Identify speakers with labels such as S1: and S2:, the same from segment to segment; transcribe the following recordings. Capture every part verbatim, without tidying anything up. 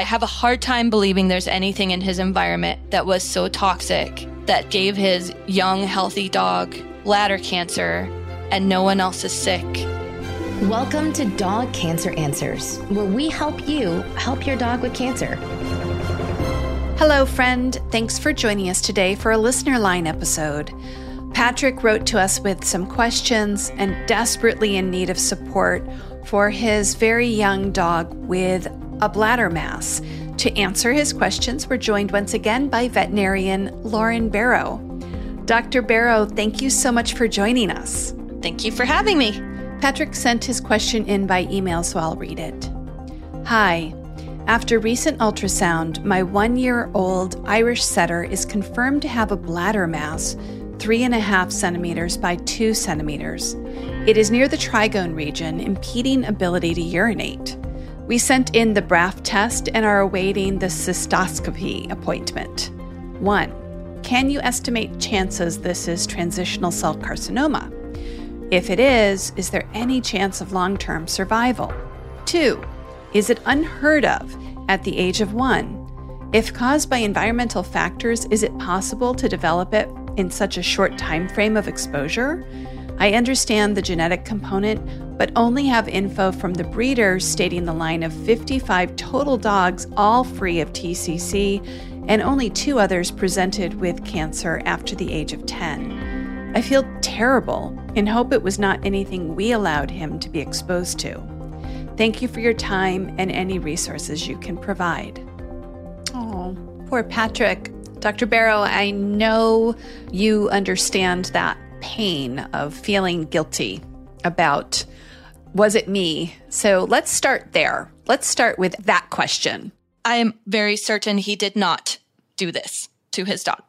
S1: I have a hard time believing there's anything in his environment that was so toxic that gave his young, healthy dog bladder cancer and no one else is sick.
S2: Welcome to Dog Cancer Answers, where we help you help your dog with cancer.
S3: Hello, friend. Thanks for joining us today for a listener line episode. Patrick wrote to us with some questions and desperately in need of support for his very young dog with a bladder mass. To answer his questions, we're joined once again by veterinarian Lauren Barrow. Doctor Barrow, thank you so much for joining us.
S1: Thank you for having me.
S3: Patrick sent his question in by email, so I'll read it. Hi. After recent ultrasound, my one-year-old Irish setter is confirmed to have a bladder mass, three and a half centimeters by two centimeters. It is near the trigone region, impeding ability to urinate. We sent in the B R A F test and are awaiting the cystoscopy appointment. One, can you estimate chances this is transitional cell carcinoma? If it is, is there any chance of long-term survival? Two, is it unheard of at the age of one? If caused by environmental factors, is it possible to develop it in such a short time frame of exposure? I understand the genetic component, but only have info from the breeder stating the line of fifty-five total dogs, all free of T C C, and only two others presented with cancer after the age of ten. I feel terrible and hope it was not anything we allowed him to be exposed to. Thank you for your time and any resources you can provide. Oh, poor Patrick. Doctor Barrow, I know you understand that pain of feeling guilty about, was it me? So let's start there. Let's start with that question.
S1: I am very certain he did not do this to his dog.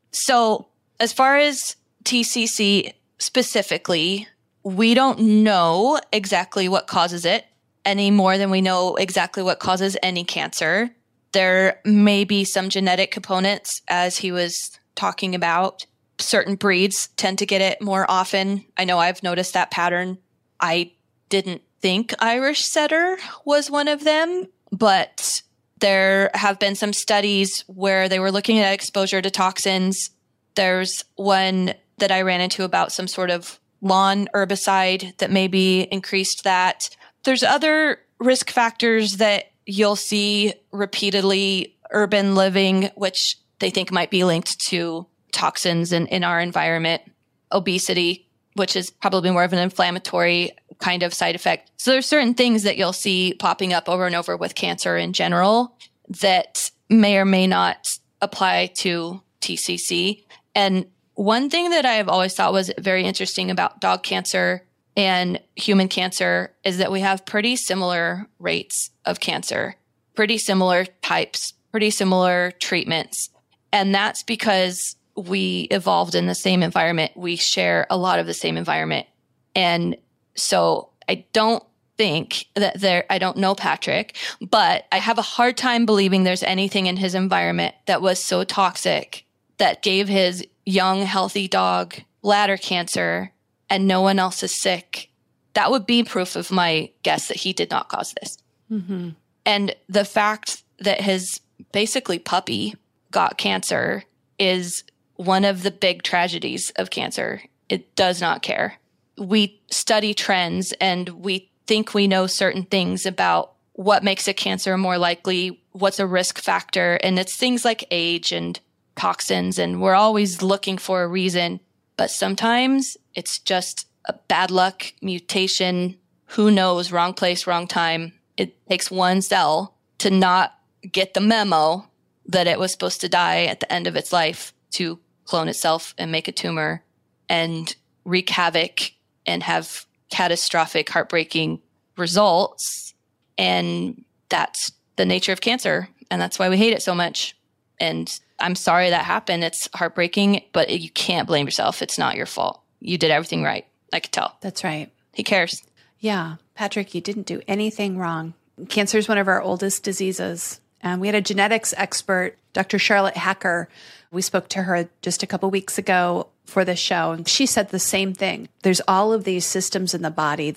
S1: So as far as T C C specifically, we don't know exactly what causes it any more than we know exactly what causes any cancer. There may be some genetic components, as he was talking about. Certain breeds tend to get it more often. I know I've noticed that pattern. I didn't think Irish Setter was one of them, but there have been some studies where they were looking at exposure to toxins. There's one that I ran into about some sort of lawn herbicide that maybe increased that. There's other risk factors that you'll see repeatedly: urban living, which they think might be linked to toxins in, in our environment; obesity, which is probably more of an inflammatory kind of side effect. So there's certain things that you'll see popping up over and over with cancer in general that may or may not apply to T C C. And one thing that I've always thought was very interesting about dog cancer and human cancer is that we have pretty similar rates of cancer, pretty similar types, pretty similar treatments. And that's because we evolved in the same environment. We share a lot of the same environment. And so I don't think that there, I don't know Patrick, but I have a hard time believing there's anything in his environment that was so toxic that gave his young, healthy dog bladder cancer and no one else is sick. That would be proof of my guess that he did not cause this. Mm-hmm. And the fact that his basically puppy got cancer is one of the big tragedies of cancer. It does not care. We study trends and we think we know certain things about what makes a cancer more likely, what's a risk factor, and it's things like age and toxins, and we're always looking for a reason. But sometimes it's just a bad luck mutation. Who knows? Wrong place, wrong time. It takes one cell to not get the memo that it was supposed to die at the end of its life to clone itself and make a tumor and wreak havoc and have catastrophic, heartbreaking results. And that's the nature of cancer. And that's why we hate it so much. And I'm sorry that happened. It's heartbreaking, but you can't blame yourself. It's not your fault. You did everything right. I could tell.
S3: That's right.
S1: He cares.
S3: Yeah. Patrick, you didn't do anything wrong. Cancer is one of our oldest diseases. And we had a genetics expert, Doctor Charlotte Hacker. We spoke to her just a couple weeks ago for this show, and she said the same thing. There's all of these systems in the body that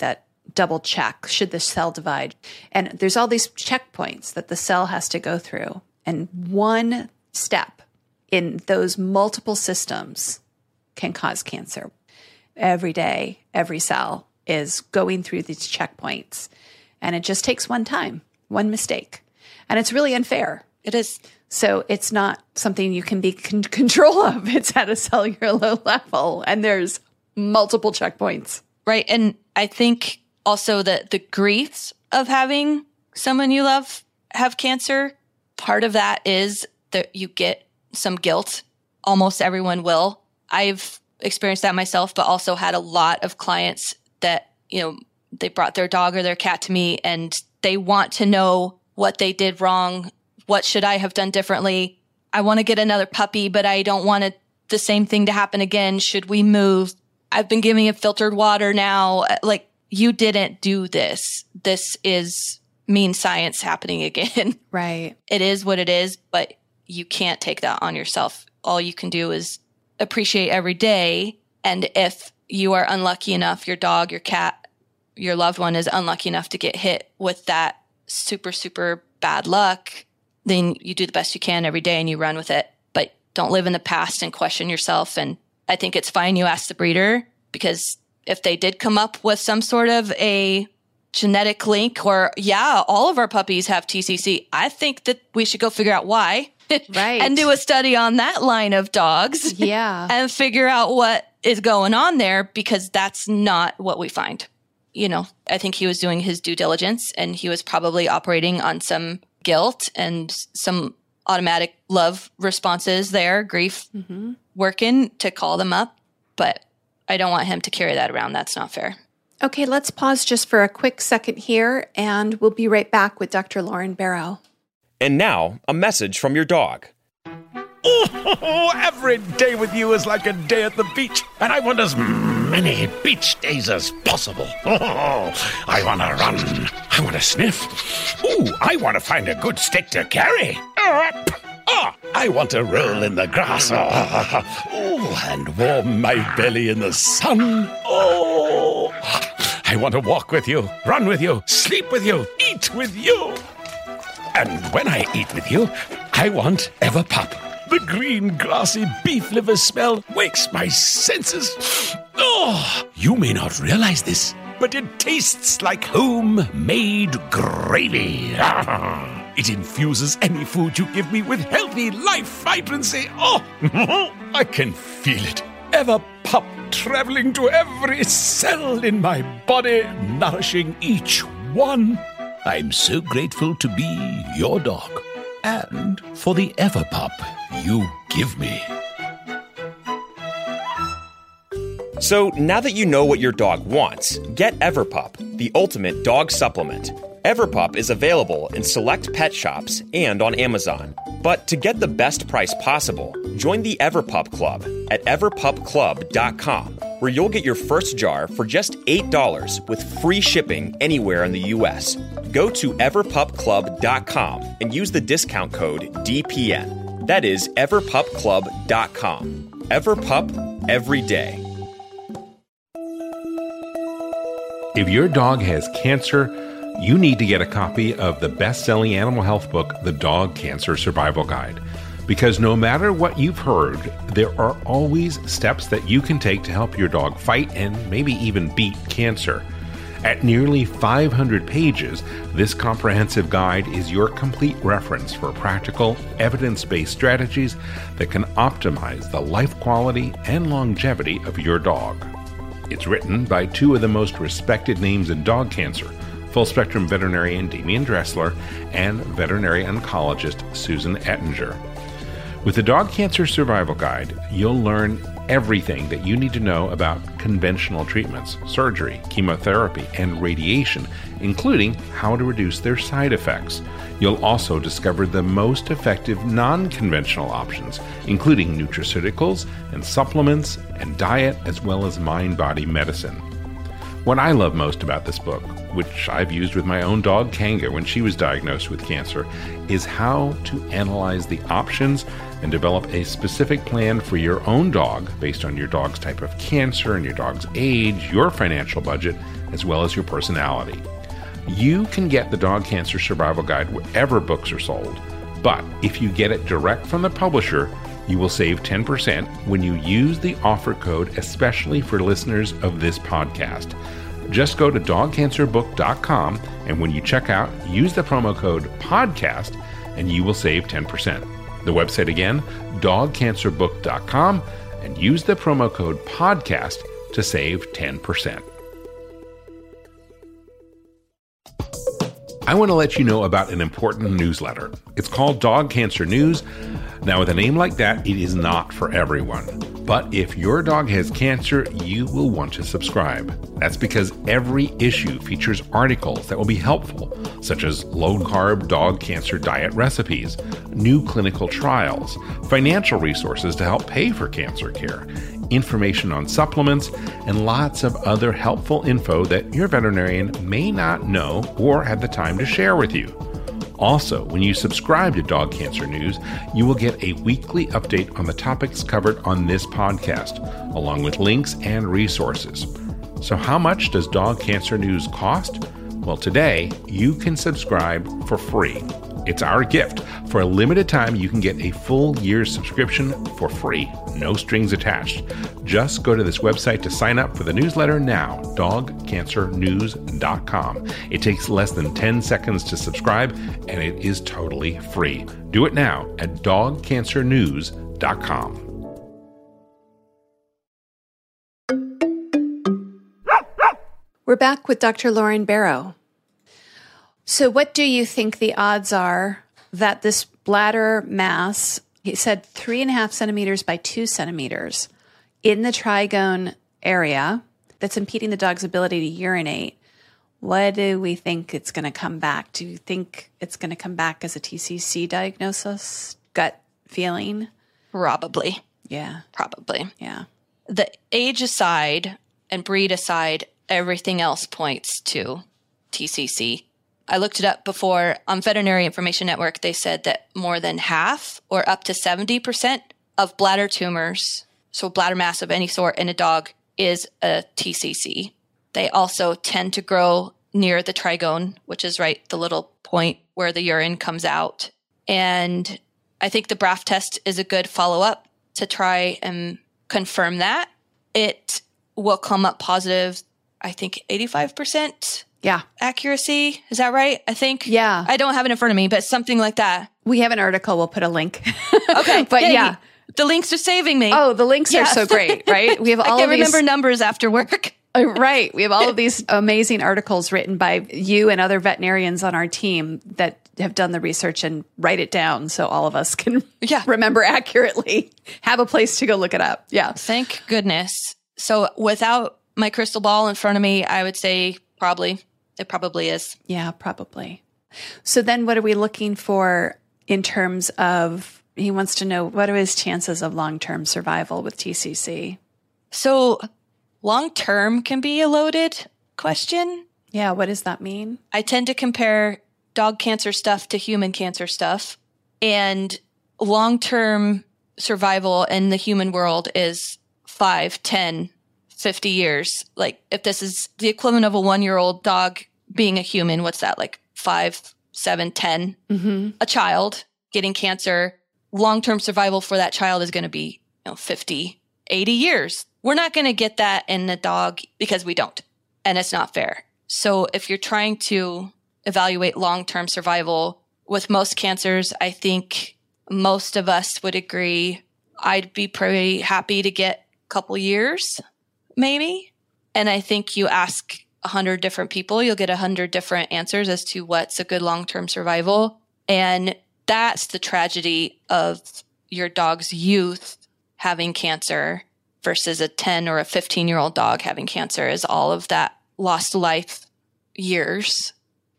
S3: double check, should the cell divide? And there's all these checkpoints that the cell has to go through. And one step in those multiple systems can cause cancer. Every day, every cell is going through these checkpoints. And it just takes one time, one mistake. And it's really unfair.
S1: It is.
S3: So it's not something you can be in control of. It's at a cellular low level, and there's multiple checkpoints.
S1: Right. And I think also that the grief of having someone you love have cancer, part of that is that you get some guilt. Almost everyone will. I've experienced that myself, but also had a lot of clients that, you know, they brought their dog or their cat to me and they want to know what they did wrong. What should I have done differently? I want to get another puppy, but I don't want it, the same thing to happen again. Should we move? I've been giving it filtered water now. Like, you didn't do this. This is mean science happening again.
S3: Right.
S1: It is what it is, but you can't take that on yourself. All you can do is appreciate every day. And if you are unlucky enough, your dog, your cat, your loved one is unlucky enough to get hit with that super, super bad luck, then you do the best you can every day and you run with it. But don't live in the past and question yourself. And I think it's fine you ask the breeder, because if they did come up with some sort of a genetic link or, yeah, all of our puppies have T C C, I think that we should go figure out why.
S3: Right.
S1: And do a study on that line of dogs.
S3: Yeah.
S1: And figure out what is going on there, because that's not what we find. You know, I think he was doing his due diligence and he was probably operating on some guilt and some automatic love responses there, grief mm-hmm. working to call them up. But I don't want him to carry that around. That's not fair.
S3: Okay, let's pause just for a quick second here, and we'll be right back with Doctor Lauren Barrow.
S4: And now, a message from your dog.
S5: Oh, every day with you is like a day at the beach, and I want as many beach days as possible. Oh, I want to run. I want to sniff. Ooh, I want to find a good stick to carry. Oh, I want to roll in the grass. Oh, and warm my belly in the sun. Oh, I want to walk with you, run with you, sleep with you, eat with you. And when I eat with you, I want Everpup. The green, grassy beef liver smell wakes my senses. Oh, you may not realize this, but it tastes like homemade gravy. It infuses any food you give me with healthy life vibrancy. Oh, I can feel it. Everpup traveling to every cell in my body, nourishing each one. I'm so grateful to be your dog and for the Everpup you give me.
S4: So now that you know what your dog wants, get Everpup, the ultimate dog supplement. Everpup is available in select pet shops and on Amazon. But to get the best price possible, join the Everpup Club at everpup club dot com, where you'll get your first jar for just eight dollars with free shipping anywhere in the U S. Go to everpup club dot com and use the discount code D P N. That is everpup club dot com. Everpup, every day.
S6: If your dog has cancer, you need to get a copy of the best-selling animal health book, The Dog Cancer Survival Guide. Because no matter what you've heard, there are always steps that you can take to help your dog fight and maybe even beat cancer. At nearly five hundred pages, this comprehensive guide is your complete reference for practical, evidence-based strategies that can optimize the life quality and longevity of your dog. It's written by two of the most respected names in dog cancer, full-spectrum veterinarian Damian Dressler and veterinary oncologist Susan Ettinger. With the Dog Cancer Survival Guide, you'll learn everything that you need to know about conventional treatments, surgery, chemotherapy, and radiation, including how to reduce their side effects. You'll also discover the most effective non-conventional options, including nutraceuticals and supplements and diet, as well as mind-body medicine. What I love most about this book, which I've used with my own dog Kanga when she was diagnosed with cancer, is how to analyze the options and develop a specific plan for your own dog based on your dog's type of cancer and your dog's age, your financial budget, as well as your personality. You can get the Dog Cancer Survival Guide wherever books are sold, but if you get it direct from the publisher, you will save ten percent when you use the offer code especially for listeners of this podcast. Just go to dog cancer book dot com, and when you check out, use the promo code PODCAST, and you will save ten percent. The website again, dog cancer book dot com, and use the promo code PODCAST to save ten percent. I want to let you know about an important newsletter. It's called Dog Cancer News. Now, with a name like that, it is not for everyone. But if your dog has cancer, you will want to subscribe. That's because every issue features articles that will be helpful, such as low-carb dog cancer diet recipes, new clinical trials, financial resources to help pay for cancer care, information on supplements, and lots of other helpful info that your veterinarian may not know or have the time to share with you. Also, when you subscribe to Dog Cancer News, you will get a weekly update on the topics covered on this podcast, along with links and resources. So how much does Dog Cancer News cost? Well, today, you can subscribe for free. It's our gift. For a limited time, you can get a full year's subscription for free, no strings attached. Just go to this website to sign up for the newsletter now, dog cancer news dot com. It takes less than ten seconds to subscribe, and it is totally free. Do it now at dog cancer news dot com.
S3: We're back with Doctor Lauren Barrow. So what do you think the odds are that this bladder mass, he said three and a half centimeters by two centimeters in the trigone area that's impeding the dog's ability to urinate, what do we think it's going to come back? Do you think it's going to come back as a T C C diagnosis, gut feeling?
S1: Probably.
S3: Yeah.
S1: Probably.
S3: Yeah.
S1: The age aside and breed aside, everything else points to T C C. I looked it up before. On Veterinary Information Network, they said that more than half or up to seventy percent of bladder tumors, so bladder mass of any sort in a dog, is a T C C. They also tend to grow near the trigone, which is right the little point where the urine comes out. And I think the B R A F test is a good follow-up to try and confirm that. It will come up positive, I think, eighty-five percent.
S3: Yeah.
S1: Accuracy. Is that right? I think.
S3: Yeah.
S1: I don't have it in front of me, but something like that.
S3: We have an article. We'll put a link.
S1: Okay.
S3: But
S1: Yay.
S3: yeah.
S1: The links are saving me.
S3: Oh, the links
S1: Yes.
S3: are so great, right? We have all
S1: I
S3: of
S1: can't
S3: these.
S1: remember numbers after work.
S3: Uh, Right. We have all of these amazing articles written by you and other veterinarians on our team that have done the research and write it down so all of us can
S1: Yeah.
S3: remember accurately, have a place to go look it up. Yeah.
S1: Thank goodness. So without my crystal ball in front of me, I would say probably. It probably is.
S3: Yeah, probably. So then what are we looking for in terms of, he wants to know, what are his chances of long-term survival with T C C?
S1: So long-term can be a loaded question.
S3: Yeah, what does that mean?
S1: I tend to compare dog cancer stuff to human cancer stuff. And long-term survival in the human world is five, ten, fifty years. Like if this is the equivalent of a one-year-old dog being a human, what's that, like five, seven, ten?
S3: Mm-hmm.
S1: A child getting cancer, long-term survival for that child is going to be, you know, fifty, eighty years. We're not going to get that in the dog because we don't. And it's not fair. So if you're trying to evaluate long-term survival with most cancers, I think most of us would agree I'd be pretty happy to get a couple years, maybe. And I think you ask a hundred different people, you'll get a hundred different answers as to what's a good long-term survival. And that's the tragedy of your dog's youth having cancer versus a ten or a fifteen-year-old dog having cancer, is all of that lost life years.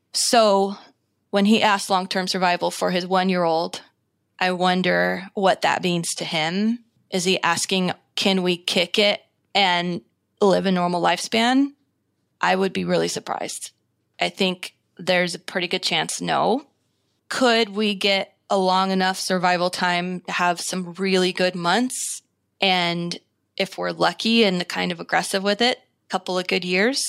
S1: So when he asked long-term survival for his one-year-old, I wonder what that means to him. Is he asking, can we kick it and live a normal lifespan? I would be really surprised. I think there's a pretty good chance no. Could we get a long enough survival time to have some really good months? And if we're lucky and kind of aggressive with it, a couple of good years?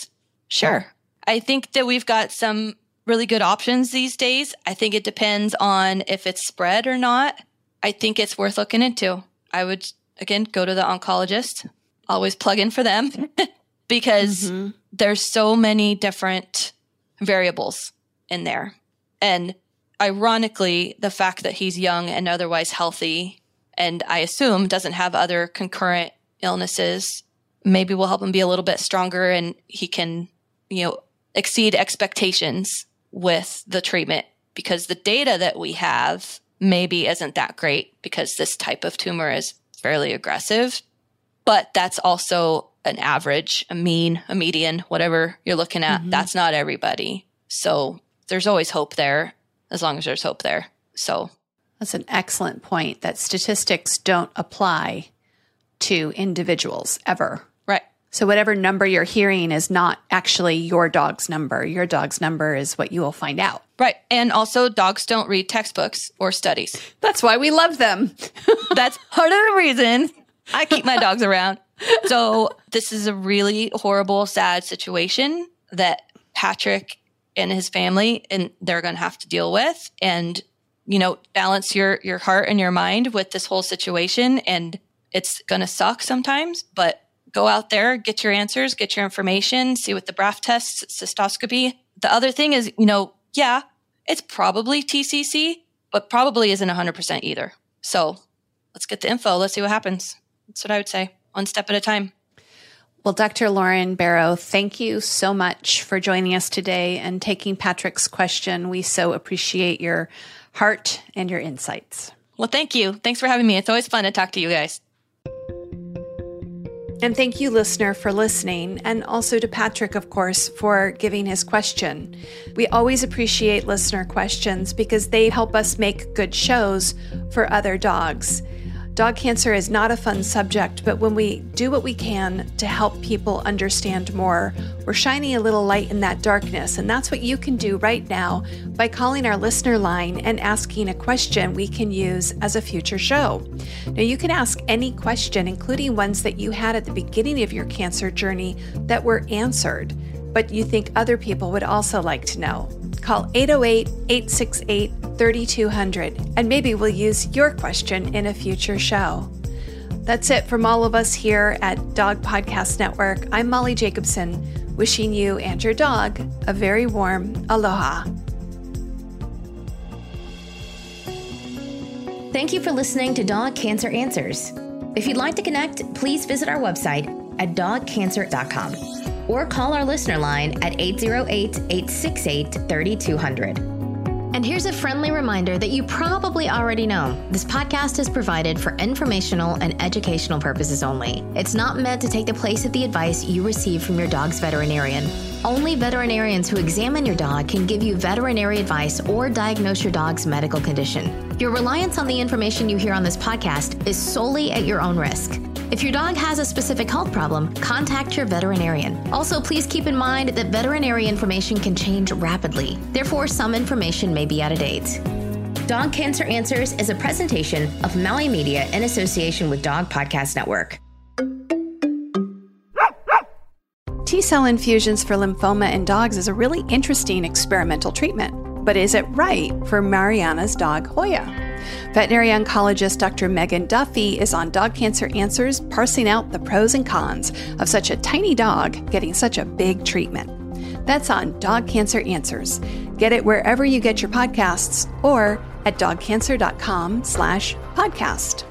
S1: Sure. I think that we've got some really good options these days. I think it depends on if it's spread or not. I think it's worth looking into. I would, again, go to the oncologist, always plug in for them because mm-hmm. there's so many different variables in there. And ironically, the fact that he's young and otherwise healthy, and I assume doesn't have other concurrent illnesses, maybe will help him be a little bit stronger and he can, you know, exceed expectations with the treatment, because the data that we have maybe isn't that great because this type of tumor is fairly aggressive, but that's also an average, a mean, a median, whatever you're looking at. Mm-hmm. That's not everybody. So there's always hope there as long as there's hope there. So
S3: that's an excellent point, that statistics don't apply to individuals ever.
S1: Right.
S3: So whatever number you're hearing is not actually your dog's number. Your dog's number is what you will find out.
S1: Right. And also, dogs don't read textbooks or studies.
S3: That's why we love them.
S1: That's part of the reason I keep my dogs around. So this is a really horrible, sad situation that Patrick and his family, and they're going to have to deal with. And, you know, balance your, your heart and your mind with this whole situation. And it's going to suck sometimes, but go out there, get your answers, get your information, see what the B R A F tests, cystoscopy. The other thing is, you know, yeah, it's probably T C C, but probably isn't one hundred percent either. So let's get the info. Let's see what happens. That's what I would say. One step at a time.
S3: Well, Doctor Lauren Barrow, thank you so much for joining us today and taking Patrick's question. We so appreciate your heart and your insights.
S1: Well, thank you. Thanks for having me. It's always fun to talk to you guys.
S3: And thank you, listener, for listening, and also to Patrick, of course, for giving his question. We always appreciate listener questions because they help us make good shows for other dogs. Dog cancer is not a fun subject, but when we do what we can to help people understand more, we're shining a little light in that darkness. And that's what you can do right now by calling our listener line and asking a question we can use as a future show. Now, you can ask any question, including ones that you had at the beginning of your cancer journey that were answered, but you think other people would also like to know. Call eight oh eight, eight six eight, three two zero zero, and maybe we'll use your question in a future show. That's it from all of us here at Dog Podcast Network. I'm Molly Jacobson, wishing you and your dog a very warm aloha.
S2: Thank you for listening to Dog Cancer Answers. If you'd like to connect, please visit our website at dog cancer dot com or call our listener line at eight oh eight, eight six eight, three two zero zero. And here's a friendly reminder that you probably already know. This podcast is provided for informational and educational purposes only. It's not meant to take the place of the advice you receive from your dog's veterinarian. Only veterinarians who examine your dog can give you veterinary advice or diagnose your dog's medical condition. Your reliance on the information you hear on this podcast is solely at your own risk. If your dog has a specific health problem, contact your veterinarian. Also, please keep in mind that veterinary information can change rapidly. Therefore, some information may be out of date. Dog Cancer Answers is a presentation of Maui Media in association with Dog Podcast Network.
S3: T-cell infusions for lymphoma in dogs is a really interesting experimental treatment. But is it right for Mariana's dog, Hoya? Veterinary oncologist Doctor Megan Duffy is on Dog Cancer Answers, parsing out the pros and cons of such a tiny dog getting such a big treatment. That's on Dog Cancer Answers. Get it wherever you get your podcasts or at dog cancer dot com slash podcast.